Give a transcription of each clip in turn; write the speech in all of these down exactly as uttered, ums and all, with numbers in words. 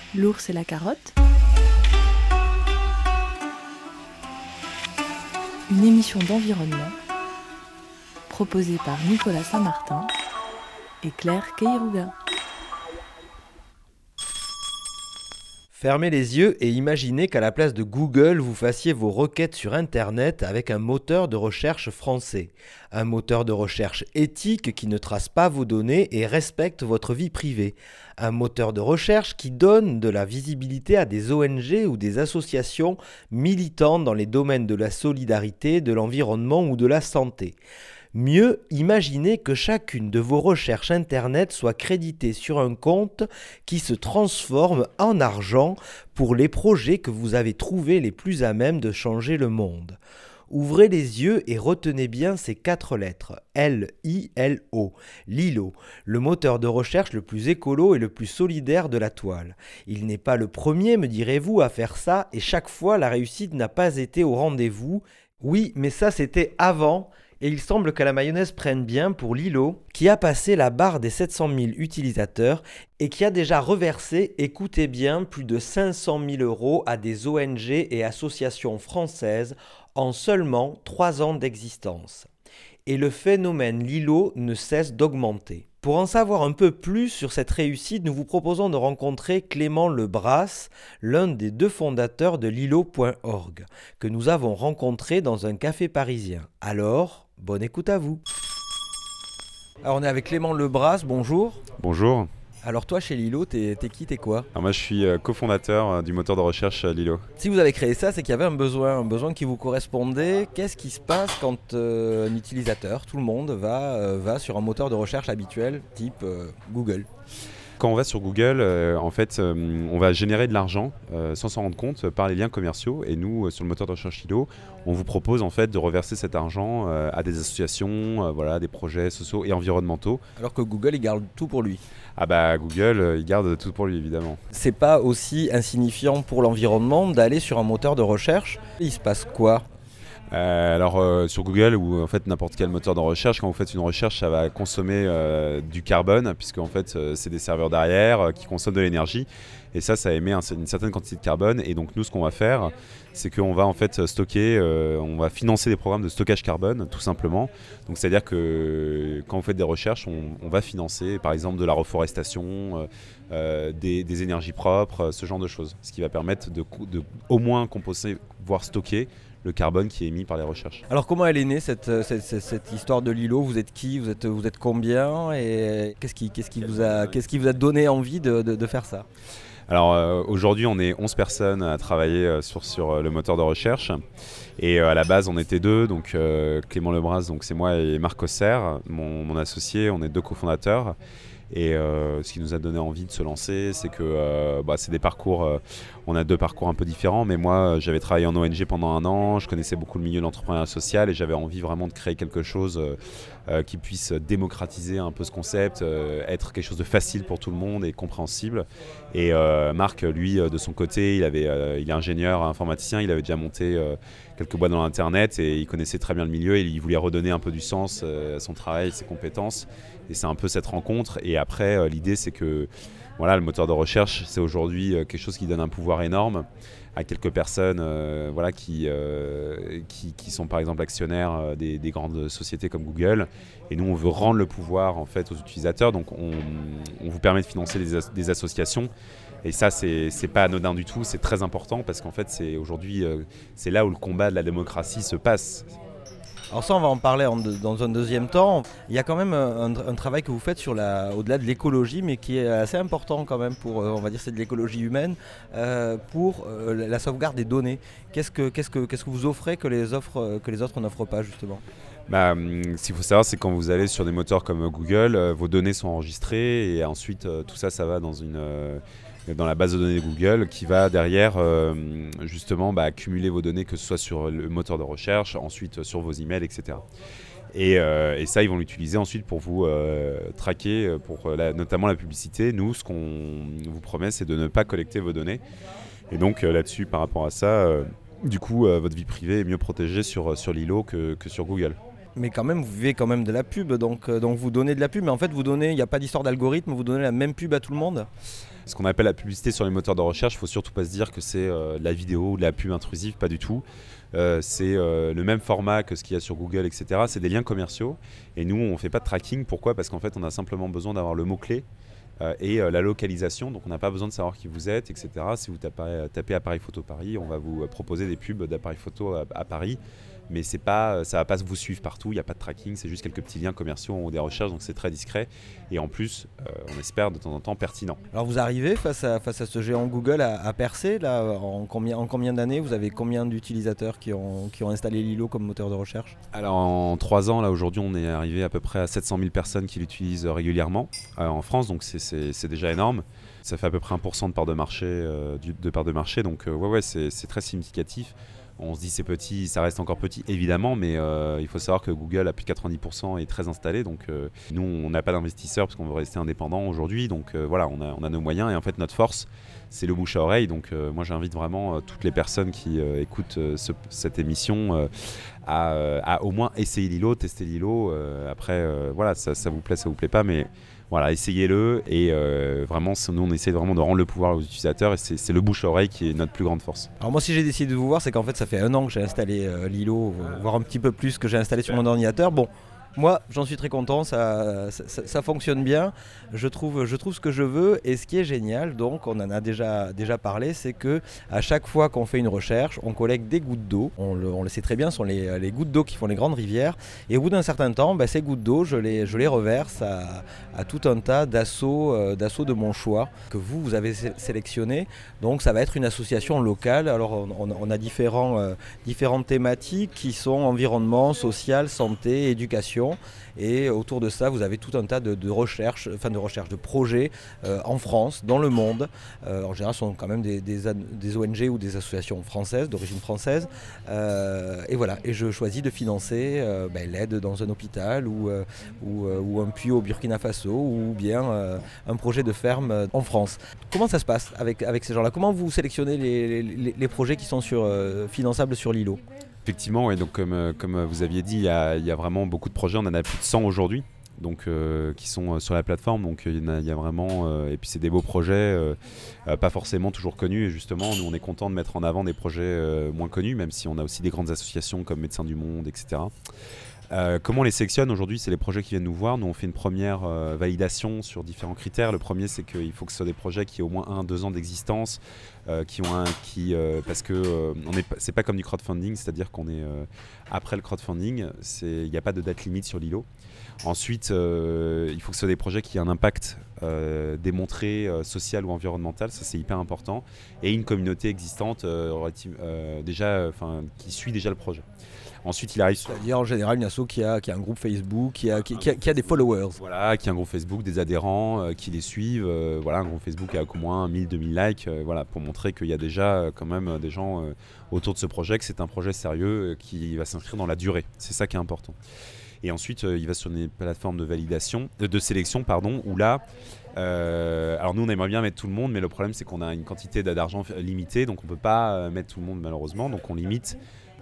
L'ours et la carotte. Une émission d'environnement proposée par Nicolas Saint-Martin et Claire Keiruga. Fermez les yeux et imaginez qu'à la place de Google, vous fassiez vos requêtes sur Internet avec un moteur de recherche français. Un moteur de recherche éthique qui ne trace pas vos données et respecte votre vie privée. Un moteur de recherche qui donne de la visibilité à des O N G ou des associations militantes dans les domaines de la solidarité, de l'environnement ou de la santé. Mieux, imaginez que chacune de vos recherches Internet soit créditée sur un compte qui se transforme en argent pour les projets que vous avez trouvés les plus à même de changer le monde. Ouvrez les yeux et retenez bien ces quatre lettres, L I L O, Lilo, le moteur de recherche le plus écolo et le plus solidaire de la toile. Il n'est pas le premier, me direz-vous, à faire ça, et chaque fois la réussite n'a pas été au rendez-vous. Oui, mais ça c'était avant. Et il semble que la mayonnaise prenne bien pour Lilo, qui a passé la barre des sept cent mille utilisateurs et qui a déjà reversé, écoutez bien, plus de cinq cent mille euros à des O N G et associations françaises en seulement trois ans d'existence. Et le phénomène Lilo ne cesse d'augmenter. Pour en savoir un peu plus sur cette réussite, nous vous proposons de rencontrer Clément Lebras, l'un des deux fondateurs de Lilo point org, que nous avons rencontré dans un café parisien. Alors, bonne écoute à vous. Alors on est avec Clément Lebras, bonjour. Bonjour. Alors toi chez Lilo, t'es, t'es qui, t'es quoi ? Alors moi je suis euh, cofondateur euh, du moteur de recherche euh, Lilo. Si vous avez créé ça, c'est qu'il y avait un besoin, un besoin qui vous correspondait. Qu'est-ce qui se passe quand euh, un utilisateur, tout le monde, va, euh, va sur un moteur de recherche habituel, type euh, Google ? Quand on va sur Google, euh, en fait, euh, on va générer de l'argent euh, sans s'en rendre compte euh, par les liens commerciaux. Et nous, euh, sur le moteur de recherche Lilo, on vous propose en fait de reverser cet argent euh, à des associations, euh, voilà, des projets sociaux et environnementaux. Alors que Google, il garde tout pour lui. Ah bah Google, euh, il garde tout pour lui évidemment. C'est pas aussi insignifiant pour l'environnement d'aller sur un moteur de recherche. Il se passe quoi ? Euh, alors euh, sur Google ou en fait n'importe quel moteur de recherche, quand vous faites une recherche, ça va consommer euh, du carbone puisque en fait euh, c'est des serveurs derrière euh, qui consomment de l'énergie et ça, ça émet un, une certaine quantité de carbone. Et donc nous, ce qu'on va faire, c'est qu'on va en fait stocker, euh, on va financer des programmes de stockage carbone tout simplement. Donc c'est-à-dire que quand vous faites des recherches, on, on va financer par exemple de la reforestation, euh, euh, des, des énergies propres, ce genre de choses, ce qui va permettre de, de au moins composter, voire stocker le carbone qui est émis par les recherches. Alors comment elle est née cette, cette, cette, cette histoire de Lilo ? Vous êtes qui ? Vous êtes, vous êtes combien ? Et qu'est-ce qui, qu'est-ce qui, vous, a, qu'est-ce qui vous a donné envie de, de, de faire ça ? Alors euh, aujourd'hui on est onze personnes à travailler euh, sur, sur euh, le moteur de recherche et euh, à la base on était deux, donc euh, Clément Lebras, donc c'est moi et Marc Osser, mon, mon associé, on est deux cofondateurs. Et euh, ce qui nous a donné envie de se lancer, c'est que euh, bah, c'est des parcours, euh, on a deux parcours un peu différents, mais moi j'avais travaillé en O N G pendant un an, je connaissais beaucoup le milieu de l'entrepreneuriat social et j'avais envie vraiment de créer quelque chose euh, euh, qui puisse démocratiser un peu ce concept, euh, être quelque chose de facile pour tout le monde et compréhensible. Et euh, Marc, lui, de son côté, il, avait, euh, il est ingénieur informaticien, il avait déjà monté euh, quelques boîtes dans l'internet et il connaissait très bien le milieu et il voulait redonner un peu du sens euh, à son travail, ses compétences. Et c'est un peu cette rencontre. Et après, euh, l'idée, c'est que voilà, le moteur de recherche, c'est aujourd'hui euh, quelque chose qui donne un pouvoir énorme à quelques personnes euh, voilà, qui, euh, qui, qui sont par exemple actionnaires euh, des, des grandes sociétés comme Google. Et nous, on veut rendre le pouvoir en fait, aux utilisateurs. Donc, on, on vous permet de financer des, as- des associations. Et ça, c'est, c'est pas anodin du tout. C'est très important parce qu'en fait, c'est aujourd'hui, euh, c'est là où le combat de la démocratie se passe. Alors ça, on va en parler en de, dans un deuxième temps. Il y a quand même un, un travail que vous faites sur la, au-delà de l'écologie, mais qui est assez important quand même pour, on va dire, c'est de l'écologie humaine, euh, pour euh, la sauvegarde des données. Qu'est-ce que, qu'est-ce que, qu'est-ce que vous offrez que les, offres, que les autres n'offrent pas justement ? Bah, ce qu'il faut savoir, c'est que quand vous allez sur des moteurs comme Google, euh, vos données sont enregistrées et ensuite euh, tout ça, ça va dans une... Euh, dans la base de données de Google qui va derrière euh, justement bah, accumuler vos données, que ce soit sur le moteur de recherche, ensuite sur vos emails, et cetera. Et, euh, et ça, ils vont l'utiliser ensuite pour vous euh, traquer, pour la, notamment la publicité. Nous, ce qu'on vous promet, c'est de ne pas collecter vos données. Et donc euh, là-dessus, par rapport à ça, euh, du coup, euh, votre vie privée est mieux protégée sur, sur Lilo que, que sur Google. Mais quand même, vous vivez quand même de la pub, donc, euh, donc vous donnez de la pub, mais en fait, vous donnez, il n'y a pas d'histoire d'algorithme, vous donnez la même pub à tout le monde ? Ce qu'on appelle la publicité sur les moteurs de recherche, il ne faut surtout pas se dire que c'est euh, de la vidéo ou de la pub intrusive, pas du tout. Euh, c'est euh, le même format que ce qu'il y a sur Google, et cetera. C'est des liens commerciaux et nous on ne fait pas de tracking. Pourquoi ? Parce qu'en fait on a simplement besoin d'avoir le mot-clé euh, et euh, la localisation, donc on n'a pas besoin de savoir qui vous êtes, et cetera. Si vous tapez, tapez appareil photo Paris, on va vous proposer des pubs d'appareil photo à, à Paris, mais c'est pas, ça ne va pas vous suivre partout, il n'y a pas de tracking, c'est juste quelques petits liens commerciaux ou des recherches, donc c'est très discret et en plus euh, on espère de temps en temps pertinent. Alors vous arrivez face à, face à ce géant Google à, à percer là, en combien, en combien d'années? Vous avez combien d'utilisateurs qui ont, qui ont installé Lilo comme moteur de recherche? Alors en trois ans, là aujourd'hui on est arrivé à peu près à sept cent mille personnes qui l'utilisent régulièrement euh, en France, donc c'est, c'est, c'est déjà énorme. Ça fait à peu près un pour cent de part de marché, euh, de part de marché, donc euh, ouais, ouais, c'est, c'est très significatif. On se dit c'est petit, ça reste encore petit évidemment, mais euh, il faut savoir que Google à plus de quatre-vingt-dix pour cent est très installé. Donc euh, nous on n'a pas d'investisseurs parce qu'on veut rester indépendant aujourd'hui. Donc euh, voilà, on a, on a nos moyens et en fait notre force c'est le bouche à oreille. Donc euh, moi j'invite vraiment euh, toutes les personnes qui euh, écoutent euh, ce, cette émission euh, à, euh, à au moins essayer Lilo, tester Lilo. Euh, après euh, voilà, ça, ça vous plaît, ça vous plaît pas, mais voilà, essayez-le et euh, vraiment, nous on essaie vraiment de rendre le pouvoir aux utilisateurs et c'est, c'est le bouche-oreille qui est notre plus grande force. Alors moi si j'ai décidé de vous voir, c'est qu'en fait ça fait un an que j'ai installé euh, Lilo, voire un petit peu plus que j'ai installé sur mon ordinateur. Bon, moi j'en suis très content, ça, ça, ça, ça fonctionne bien, je trouve, je trouve ce que je veux et ce qui est génial, donc on en a déjà, déjà parlé, c'est que à chaque fois qu'on fait une recherche, on collecte des gouttes d'eau, on le, on le sait très bien, ce sont les, les gouttes d'eau qui font les grandes rivières et au bout d'un certain temps, bah, ces gouttes d'eau, je les, je les reverse à, à tout un tas d'assauts, euh, d'assauts de mon choix que vous, vous avez sé- sélectionné. Donc ça va être une association locale, alors on, on, on a différents, euh, différentes thématiques qui sont environnement, social, santé, éducation. Et autour de ça, vous avez tout un tas de, de recherches, enfin de recherches, de projets euh, en France, dans le monde. Euh, en général, ce sont quand même des, des, des O N G ou des associations françaises, d'origine française. Euh, et voilà, et je choisis de financer euh, ben, l'aide dans un hôpital ou, euh, ou, euh, ou un puits au Burkina Faso ou bien euh, un projet de ferme en France. Comment ça se passe avec, avec ces gens-là? Comment vous sélectionnez les, les, les projets qui sont sur, euh, finançables sur Lilo? Effectivement, ouais, donc comme, euh, comme vous aviez dit, il y, a, il y a vraiment beaucoup de projets, on en a plus de cent aujourd'hui. Donc, euh, qui sont euh, sur la plateforme, donc il y, y a vraiment euh, et puis c'est des beaux projets euh, euh, pas forcément toujours connus et justement nous on est content de mettre en avant des projets euh, moins connus, même si on a aussi des grandes associations comme Médecins du Monde, etc. Euh, comment on les sélectionne aujourd'hui? C'est les projets qui viennent nous voir. Nous on fait une première euh, validation sur différents critères. Le premier c'est qu'il faut que ce soit des projets qui aient au moins un, deux ans d'existence, euh, qui ont un, qui, euh, parce que euh, on est, c'est pas comme du crowdfunding, c'est-à-dire qu'on est euh, après le crowdfunding, il n'y a pas de date limite sur Lilo. Ensuite, euh, il faut que ce soit des projets qui aient un impact euh, démontré euh, social ou environnemental, ça c'est hyper important, et une communauté existante euh, relative, euh, déjà, enfin, qui suit déjà le projet. Ensuite, il arrive sur... C'est-à-dire en général une asso qui a, qui a un groupe Facebook, qui a, qui, qui a, qui a des followers. Voilà, qui a un groupe Facebook, des adhérents euh, qui les suivent. Euh, voilà, un groupe Facebook avec au moins mille, deux mille likes, euh, voilà, pour montrer qu'il y a déjà euh, quand même euh, des gens euh, autour de ce projet, que c'est un projet sérieux euh, qui va s'inscrire dans la durée. C'est ça qui est important. Et ensuite, euh, il va sur des plateformes de validation, euh, de sélection, pardon, où là, euh, alors nous on aimerait bien mettre tout le monde, mais le problème c'est qu'on a une quantité d'argent limitée, donc on ne peut pas euh, mettre tout le monde malheureusement, donc on limite.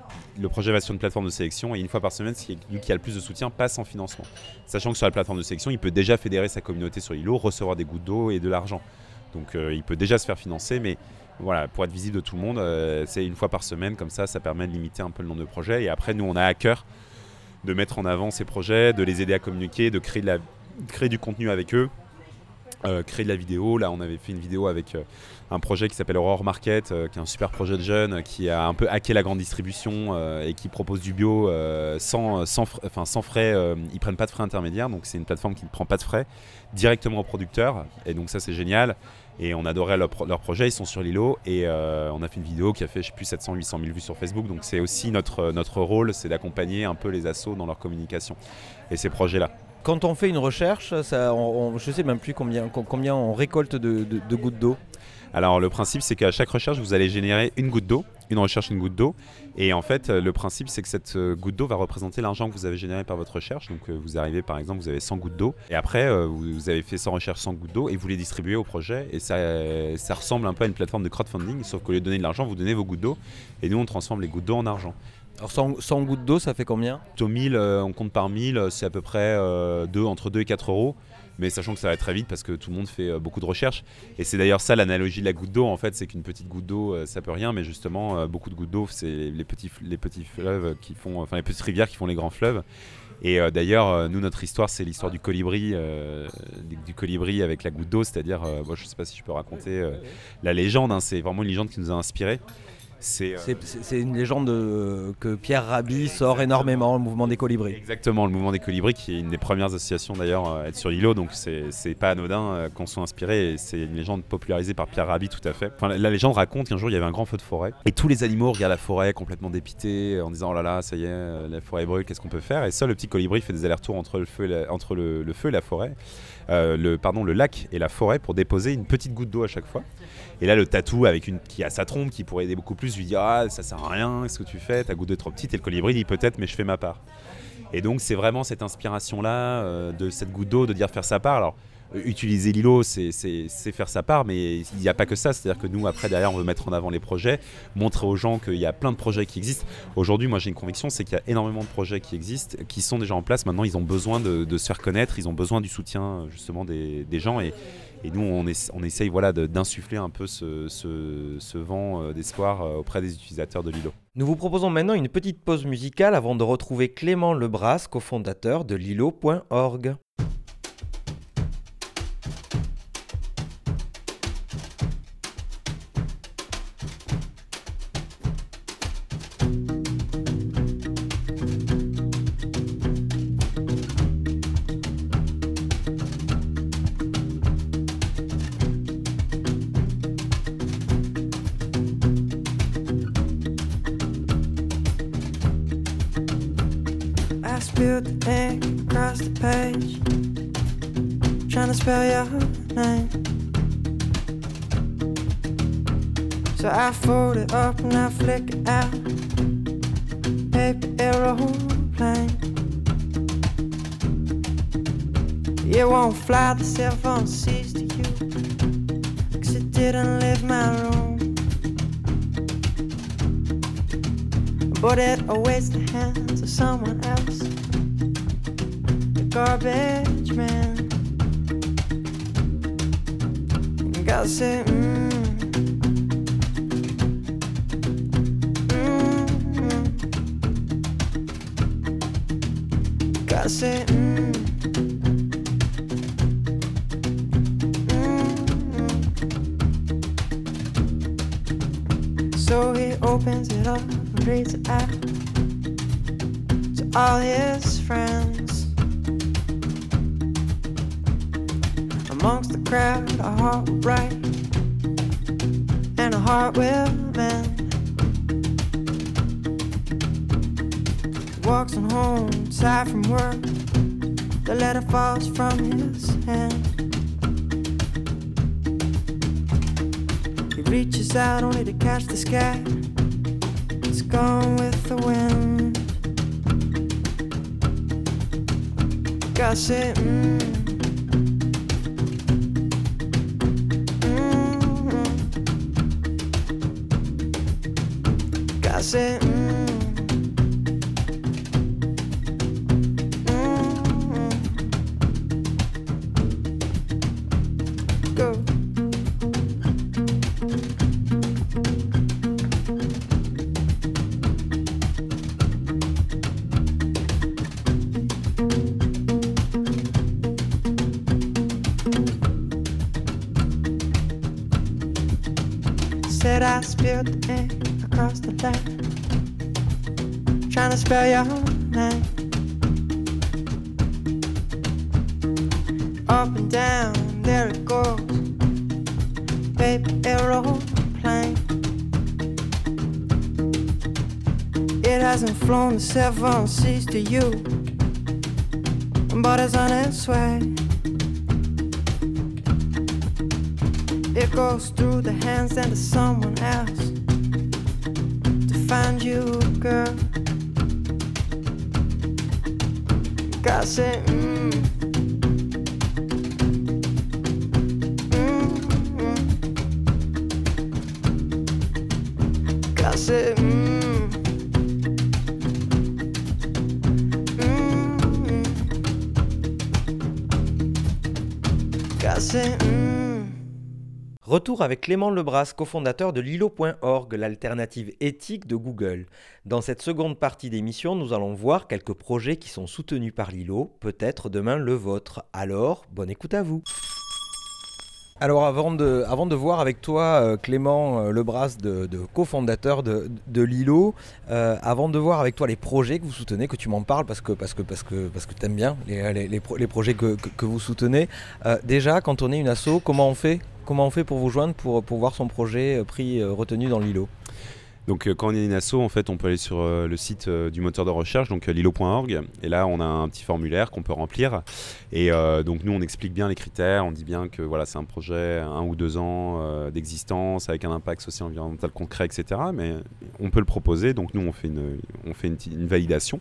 Le projet va sur une plateforme de sélection et une fois par semaine, celui qui a le plus de soutien passe en financement. Sachant que sur la plateforme de sélection, il peut déjà fédérer sa communauté sur Lilo, recevoir des gouttes d'eau et de l'argent. Donc euh, il peut déjà se faire financer, mais voilà, pour être visible de tout le monde, euh, c'est une fois par semaine, comme ça, ça permet de limiter un peu le nombre de projets. Et après, nous, on a à cœur de mettre en avant ces projets, de les aider à communiquer, de créer, de la, créer du contenu avec eux. Euh, créer de la vidéo. Là on avait fait une vidéo avec euh, un projet qui s'appelle Aurore Market, euh, qui est un super projet de jeunes qui a un peu hacké la grande distribution euh, et qui propose du bio euh, sans, sans, fr- enfin, sans frais, euh, ils prennent pas de frais intermédiaires, donc c'est une plateforme qui ne prend pas de frais directement aux producteurs et donc ça c'est génial et on adorait leur, pro- leur projet, ils sont sur Lilo et euh, on a fait une vidéo qui a fait je sais plus sept cents à huit cent mille vues sur Facebook, donc c'est aussi notre, notre rôle, c'est d'accompagner un peu les assos dans leur communication et ces projets là. Quand on fait une recherche, ça, on, on, je ne sais même plus combien, combien on récolte de, de, de gouttes d'eau. Alors le principe c'est qu'à chaque recherche vous allez générer une goutte d'eau, une recherche une goutte d'eau et en fait le principe c'est que cette goutte d'eau va représenter l'argent que vous avez généré par votre recherche. Donc vous arrivez par exemple, vous avez cent gouttes d'eau et après vous avez fait cent recherches, cent gouttes d'eau et vous les distribuez au projet et ça, ça ressemble un peu à une plateforme de crowdfunding sauf qu'au lieu de donner de l'argent vous donnez vos gouttes d'eau et nous on transforme les gouttes d'eau en argent. Alors cent, cent gouttes d'eau, ça fait combien? Au mille, euh, on compte par mille, c'est à peu près euh, deux, entre deux et quatre euros. mais sachant que ça va très vite parce que tout le monde fait euh, beaucoup de recherches. Et c'est d'ailleurs ça l'analogie de la goutte d'eau, en fait, c'est qu'une petite goutte d'eau, euh, ça peut rien, mais justement, euh, beaucoup de gouttes d'eau, c'est les petits, les petits fleuves qui font, enfin les petites rivières qui font les grands fleuves. Et euh, d'ailleurs, euh, nous, notre histoire, c'est l'histoire du colibri, euh, du, du colibri avec la goutte d'eau, c'est-à-dire, euh, bon, je ne sais pas si je peux raconter euh, la légende, hein, c'est vraiment une légende qui nous a inspirés. C'est, euh... c'est, c'est une légende euh, que Pierre Rabhi sort énormément, le mouvement des colibris. Exactement, le mouvement des colibris, qui est une des premières associations d'ailleurs à être sur l'îlot, donc c'est, c'est pas anodin euh, qu'on soit inspiré, et c'est une légende popularisée par Pierre Rabhi tout à fait. Enfin, la, la légende raconte qu'un jour il y avait un grand feu de forêt, et tous les animaux regardent la forêt complètement dépités, en disant oh là là, ça y est, la forêt brûle, qu'est-ce qu'on peut faire? Et seul le petit colibri fait des allers-retours entre le feu et la, entre le, le feu et la forêt, euh, le, pardon, le lac et la forêt pour déposer une petite goutte d'eau à chaque fois. Et là, le tatou avec une qui a sa trompe, qui pourrait aider beaucoup plus, lui dit ah ça sert à rien, qu'est-ce que tu fais, ta goutte d'eau est trop petite. Et le colibri dit peut-être, mais je fais ma part. Et donc c'est vraiment cette inspiration là euh, de cette goutte d'eau de dire faire sa part. Alors euh, utiliser l'îlot, c'est, c'est, c'est faire sa part, mais il n'y a pas que ça. C'est-à-dire que nous après derrière, on veut mettre en avant les projets, montrer aux gens qu'il y a plein de projets qui existent. Aujourd'hui, moi j'ai une conviction, c'est qu'il y a énormément de projets qui existent, qui sont déjà en place. Maintenant, ils ont besoin de, de se faire connaître, ils ont besoin du soutien justement des, des gens et Et nous, on, est, on essaye voilà, de, d'insuffler un peu ce, ce, ce vent euh, d'espoir euh, auprès des utilisateurs de l'îlot. Nous vous proposons maintenant une petite pause musicale avant de retrouver Clément Lebras, cofondateur de l'îlot point org. I spilled the ink across the page, trying to spell your name. So I fold it up and I flick it out, paper aeroplane. It won't fly, the cell phone sees to you, 'cause it didn't leave my room. But it awaits the hands of someone else, the garbage man. And God said, mmm, mmm, mm. God said, mmm, mm. So he opens it up, reads it out to all his friends. Amongst the crowd, a heart will break and a heart will mend. He walks on home, tired from work, the letter falls from his hand. He reaches out only to catch the sky, it's gone with the wind. God said, mmm, mm-hmm. God said, mmm, mm-hmm. Go. Said I spilled the ink across the land, trying to spell your name. Up and down, there it goes, paper aeroplane. It hasn't flown the seven seas to you, but it's on its way. It goes through the hands and to someone else to find you, girl. God said, mmm, mm-hmm. God said, mmm, mm-hmm. say, mm. Retour avec Clément Lebras, cofondateur de Lilo point org, l'alternative éthique de Google. Dans cette seconde partie d'émission, nous allons voir quelques projets qui sont soutenus par Lilo, peut-être demain le vôtre. Alors, bonne écoute à vous. Alors avant de, avant de voir avec toi euh, Clément euh, Lebras, de, de cofondateur de, de Lilo, euh, avant de voir avec toi les projets que vous soutenez, que tu m'en parles parce que, parce que, parce que, parce que tu aimes bien les, les, les, pro- les projets que, que, que vous soutenez, euh, déjà quand on est une asso, comment on fait Comment on fait pour vous joindre, pour, pour voir son projet euh, pris, euh, retenu dans Lilo? Donc euh, quand on est une asso, en fait, on peut aller sur euh, le site euh, du moteur de recherche, donc euh, lilo point org, et là on a un petit formulaire qu'on peut remplir. Et euh, donc nous on explique bien les critères, on dit bien que voilà, c'est un projet un ou deux ans euh, d'existence avec un impact socio-environnemental concret, et cetera. Mais on peut le proposer, donc nous on fait une, on fait une, une validation.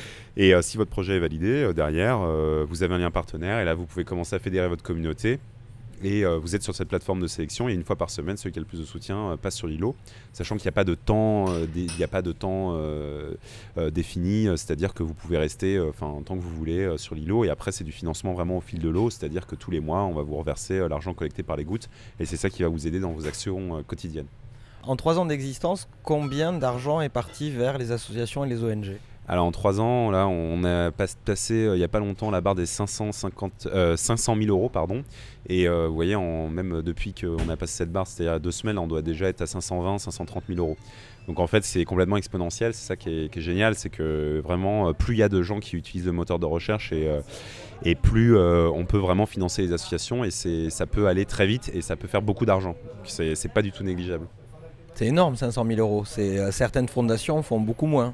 Et euh, si votre projet est validé, euh, derrière, euh, vous avez un lien partenaire, et là vous pouvez commencer à fédérer votre communauté. Et euh, vous êtes sur cette plateforme de sélection et une fois par semaine, celui qui a le plus de soutien euh, passe sur Lilo, sachant qu'il n'y a pas de temps, euh, dé- il n'y a pas de temps euh, euh, défini, euh, c'est-à-dire que vous pouvez rester euh, en tant que vous voulez euh, sur Lilo. Et après, c'est du financement vraiment au fil de l'eau, c'est-à-dire que tous les mois, on va vous reverser euh, l'argent collecté par les gouttes et c'est ça qui va vous aider dans vos actions euh, quotidiennes. En trois ans d'existence, combien d'argent est parti vers les associations et les O N G? Alors en trois ans, là, on a pas- passé euh, il n'y a pas longtemps la barre des cinq cent cinquante, euh, cinq cent mille euros. Pardon. Et euh, vous voyez, en, même depuis qu'on a passé cette barre, c'est-à-dire deux semaines, on doit déjà être à cinq cent vingt, cinq cent trente mille euros. Donc en fait, c'est complètement exponentiel. C'est ça qui est, qui est génial, c'est que vraiment, euh, plus il y a de gens qui utilisent le moteur de recherche et, euh, et plus euh, on peut vraiment financer les associations. Et c'est, ça peut aller très vite et ça peut faire beaucoup d'argent. C'est, c'est pas du tout négligeable. C'est énorme, cinq cent mille euros. C'est, euh, certaines fondations font beaucoup moins.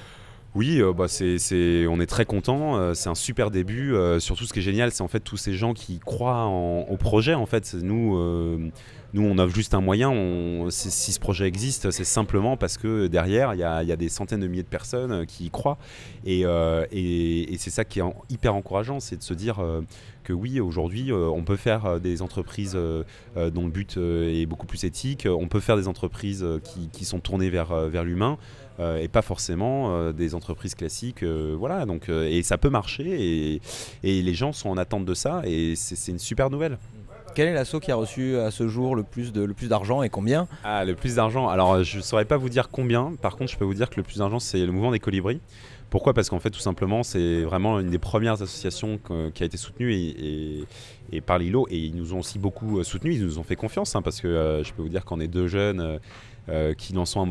Oui, euh, bah c'est, c'est, on est très content. Euh, c'est un super début. Euh, surtout, ce qui est génial, c'est en fait tous ces gens qui croient en- au projet. En fait, nous, euh, nous, on offre juste un moyen. On, c'est- si ce projet existe, c'est simplement parce que derrière, il y a, il y a des centaines de milliers de personnes qui y croient. Et, euh, et, et c'est ça qui est en- hyper encourageant, c'est de se dire euh, que oui, aujourd'hui, euh, on peut faire euh, des entreprises euh, euh, dont le but euh, est beaucoup plus éthique. On peut faire des entreprises euh, qui, qui sont tournées vers, euh, vers l'humain. Euh, et pas forcément euh, des entreprises classiques, euh, voilà. Donc, euh, et ça peut marcher, et, et les gens sont en attente de ça, et c'est, c'est une super nouvelle. Quel est l'asso qui a reçu à ce jour le plus, de, le plus d'argent et combien? Ah, le plus d'argent. Alors, je ne saurais pas vous dire combien. Par contre, je peux vous dire que le plus d'argent, c'est le mouvement des colibris. Pourquoi ? Parce qu'en fait, tout simplement, c'est vraiment une des premières associations que- qui a été soutenue et, et, et par Lilo. Et ils nous ont aussi beaucoup soutenus. Ils nous ont fait confiance, hein, parce que euh, je peux vous dire qu'on est deux jeunes euh, euh, qui lançons un